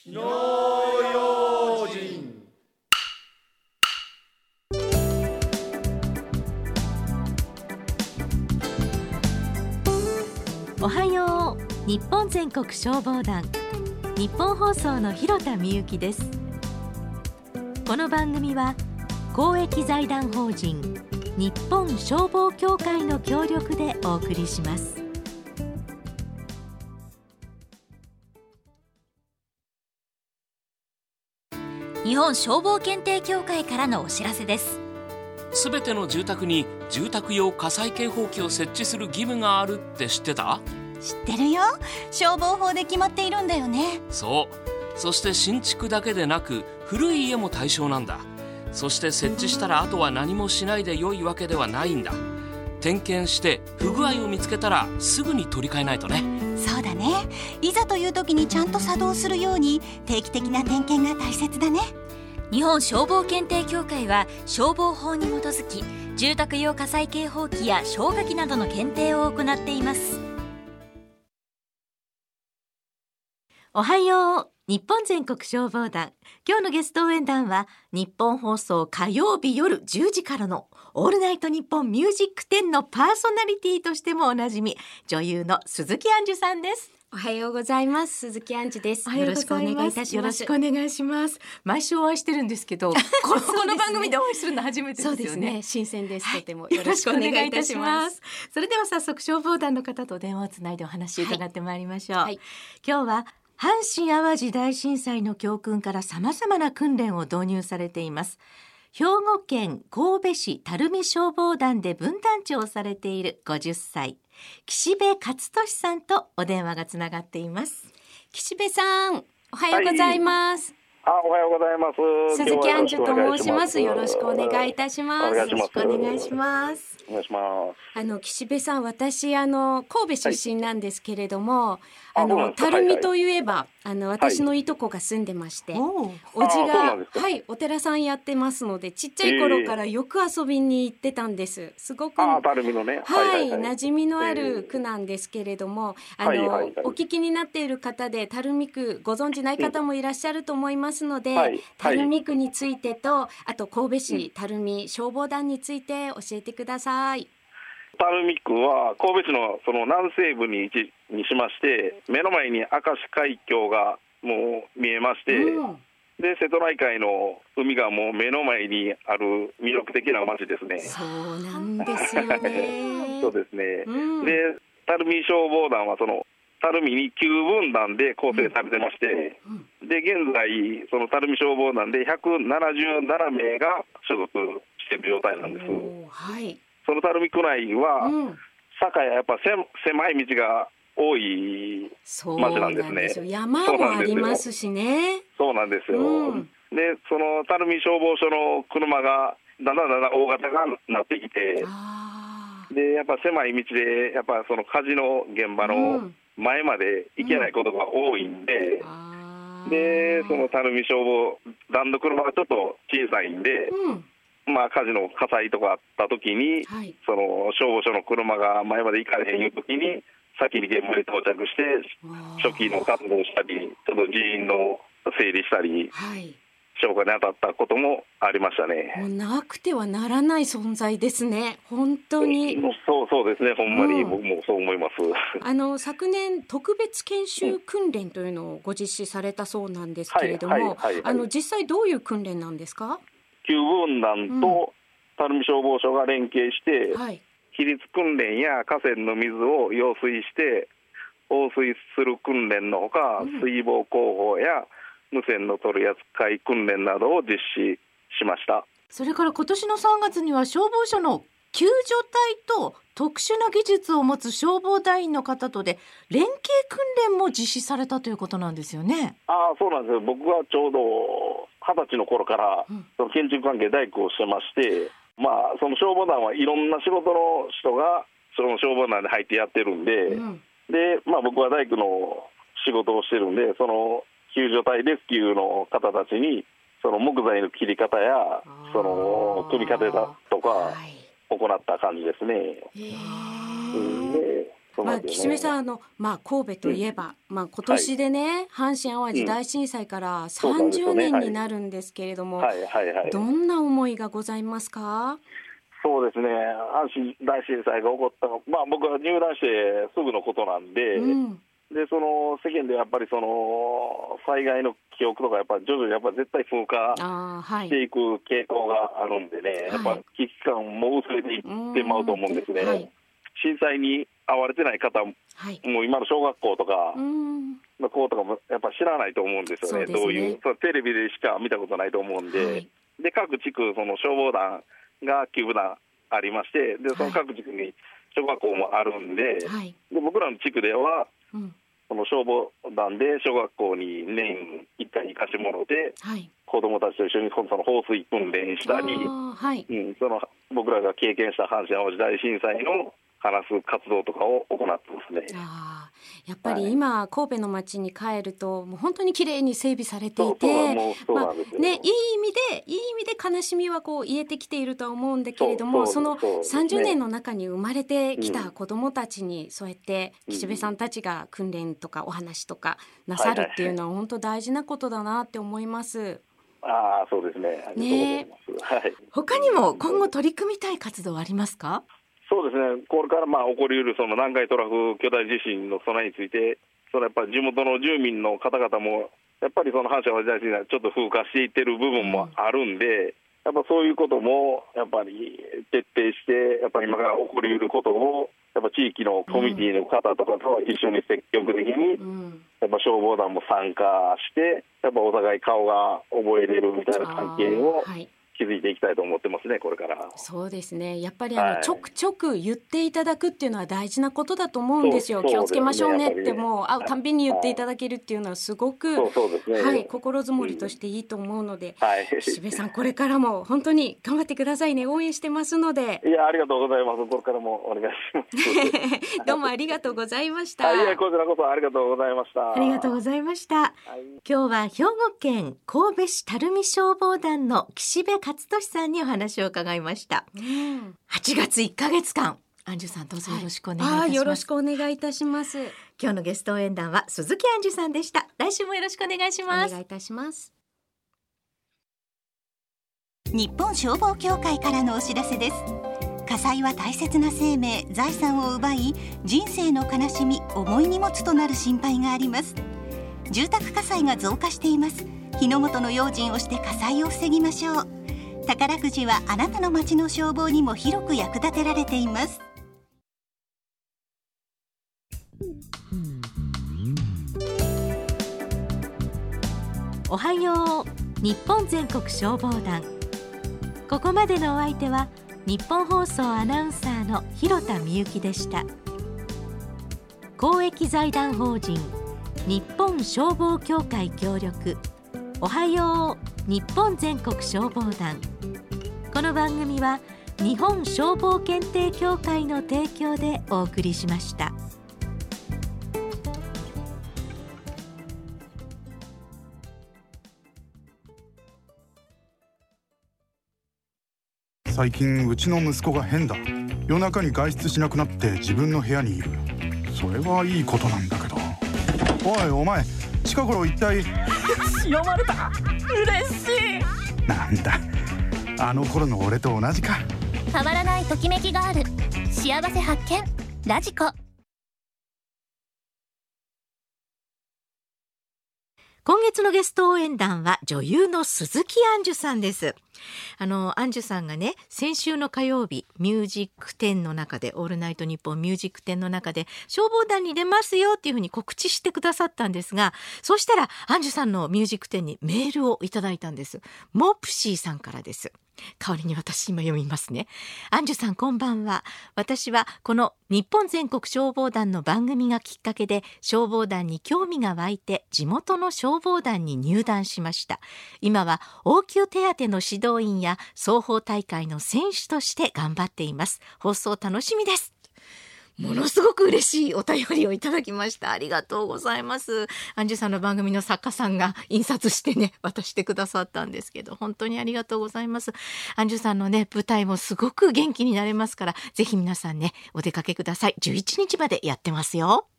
火の用心。 おはよう。日本全国消防団、日本放送の広田美由です。この番組は公益財団法人日本消防協会の協力でお送りします。日本消防検定協会からのお知らせです。 すべての住宅に住宅用火災警報器を設置する義務があるって知ってた？ 知ってるよ。消防法で決まっているんだよね。 そう。そして新築だけでなく古い家も対象なんだ。そして設置したらあとは何もしないで良いわけではないんだ。点検して不具合を見つけたらすぐに取り替えないとね。 そうだね。いざという時にちゃんと作動するように定期的な点検が大切だね。 日本消防検定協会は消防法に基づき住宅用火災警報器や消火器などの検定を行っています。おはよう。日本全国消防団、今日のゲスト応援団は日本放送火曜日夜10時からのオールナイトニッポンミュージック10のパーソナリティとしてもおなじみ、女優の鈴木杏樹さんです。 おはようございます。鈴木杏樹です。よろしくお願いいたします。 よろしくお願いします。毎週お会いしてるんですけど、この番組でお会いするの初めてですよね。 そうですね。新鮮です。とてもよろしくお願いいたします。 それでは早速消防団の方と電話をつないでお話を伺ってまいりましょう。はい、今日は阪神淡路大震災の教訓から様々な訓練を導入されています。兵庫県神戸市垂水消防団で分団長をされている50歳、岸部勝利さんとお電話がつながっています。 岸部さん、おはようございます。 おはようございます。 鈴木杏樹と申します。よろしくお願いいたします。 よろしくお願いします。 お願いします。岸部さん、私神戸出身なんですけれども、垂水といえば私のいとこが住んでまして、おじがお寺さんやってますので、ちっちゃい頃からよく遊びに行ってたんです。すごく垂水のね、 馴染みのある区なんですけれども、お聞きになっている方で垂水区ご存じない方もいらっしゃると思いますので、垂水区についてと、あと神戸市垂水消防団について教えてください。 垂水区は神戸市のその南西部に位置にしまして、目の前に明石海峡がもう見えまして、で瀬戸内海の海がもう目の前にある魅力的な町ですね。 そうなんですよね。 そうですね。で垂水消防団はその垂水に9分団で構成されてまして、で現在その垂水消防団で177名が所属している状態なんです。その垂水区内は、坂ややっぱ狭い道が多い町なんですね。 山もありますしね。 そうなんですよ。でその垂水消防署の車がだんだん大型がなってきて、でやっぱ狭い道でやっぱその火事の現場の前まで行けないことが多いんで、でその垂水消防団の車がちょっと小さいんで、火事の火災とかあった時に、その消防署の車が前まで行かれへんいう時に先に現場に到着して初期の活動したり、ちょっと人員の整理したり、消火に当たったこともありましたね。 もうなくてはならない存在ですね。本当に。 そうですね。ほんまに僕もそう思います。 昨年特別研修訓練というのをご実施されたそうなんですけれども、実際どういう訓練なんですか ？9分団と垂水消防署が連携して、比率訓練や河川の水を揚水して放水する訓練のほか、水防工法や無線の取り扱い訓練などを実施しました。 それから今年の3月には消防署の救助隊と特殊な技術を持つ消防隊員の方とで連携訓練も実施されたということなんですよね。 そうなんですよ。僕はちょうど20歳の頃からその建築関係大工をしてまして、その消防団はいろんな仕事の人がその消防団に入ってやってるんで、で僕は大工の仕事をしてるんで、その救助隊レスキューの方たちにその木材の切り方やその組み立てだとか行った感じですね。 岸辺さん神戸といえば、今年でね、阪神・淡路大震災から30年になるんですけれども、どんな思いがございますか？ そうですね、阪神大震災が起こったの、僕は入団してすぐのことなんで、でその世間でやっぱりその災害の記憶とかやっぱ徐々にやっぱ絶対風化していく傾向があるんでね、やっぱ危機感も薄れていってまうと思うんですね。震災に遭われてない方も今の小学校とかの子とかもやっぱ知らないと思うんですよね。どういうテレビでしか見たことないと思うんで、で各地区その消防団が9部団ありまして、でその各地区に小学校もあるんで、で僕らの地区ではその消防団で小学校に年1回行かしてもらって、子どもたちと一緒にその放水訓練したり、その僕らが経験した阪神・淡路大震災の話す活動とかを行ってますね。 やっぱり今、神戸の街に帰るともう本当に綺麗に整備されていて、いい意味で悲しみは癒えてきているとは思うんだけれども、その30年の中に生まれてきた子どもたちにそうやって岸辺さんたちが訓練とかお話とかなさるっていうのは本当大事なことだなって思います。 そうですね。 他にも今後取り組みたい活動はありますか？ そうですね、これから起こりうるその南海トラフ巨大地震の備えについて、やっぱり地元の住民の方々もやっぱりその阪神・淡路大震災ちょっと風化していってる部分もあるんで、やっぱそういうこともやっぱり徹底して、やっぱり今から起こりうることをやっぱ地域のコミュニティの方とかと一緒に積極的にやっぱ消防団も参加して、やっぱお互い顔が覚えれるみたいな関係を築いていきたいと思ってますね、これから。 そうですね、やっぱりちょくちょく言っていただくっていうのは大事なことだと思うんですよ。気をつけましょうねってもう会うたんびに言っていただけるっていうのはすごく心づもりとしていいと思うので、岸辺さんこれからも本当に頑張ってくださいね。応援してますので。 いや、ありがとうございます。これからもお願いしますどうもありがとうございました。 いや、こちらこそありがとうございました。 ありがとうございました。今日は兵庫県神戸市垂水消防団の岸辺勝利さんにお話を伺いました。8月1ヶ月間、アンジュさんどうぞよろしくお願いいたします。 よろしくお願いいたします。 今日のゲスト応援団は鈴木アンジュさんでした。来週もよろしくお願いします。 お願いいたします。 日本消防協会からのお知らせです。火災は大切な生命、財産を奪い、人生の悲しみ、重い荷物となる心配があります。住宅火災が増加しています。火の元の用心をして火災を防ぎましょう。宝くじはあなたの町の消防にも広く役立てられています。 おはよう日本全国消防団。ここまでのお相手は日本放送アナウンサーの広田美幸でした。公益財団法人日本消防協会協力、おはよう日本全国消防団。この番組は日本消防検定協会の提供でお送りしました。 最近うちの息子が変だ。夜中に外出しなくなって自分の部屋にいる。それはいいことなんだけど。おいお前、近頃一体読まれた。嬉しい。 なんだ、あの頃の俺と同じか。 変わらないときめきがある。幸せ発見ラジコ。 今月のゲスト応援団は女優の鈴木杏樹さんです。杏樹さんがね、先週の火曜日ミュージック10の中で、オールナイトニッポンミュージック10の中で消防団に出ますよっていうふうに告知してくださったんですが、そしたら杏樹さんのミュージック10にメールをいただいたんです。モプシーさんからです。代わりに私今読みますね。杏樹さんこんばんは。私はこの日本全国消防団の番組がきっかけで消防団に興味が湧いて地元の消防団に入団しました。今は応急手当の指導員や双方大会の選手として頑張っています。放送楽しみです。 ものすごく嬉しいお便りをいただきました。ありがとうございます。アンジュさんの番組の作家さんが印刷してね渡してくださったんですけど、本当にありがとうございます。アンジュさんのね舞台もすごく元気になれますから、ぜひ皆さんねお出かけください。11日までやってますよ。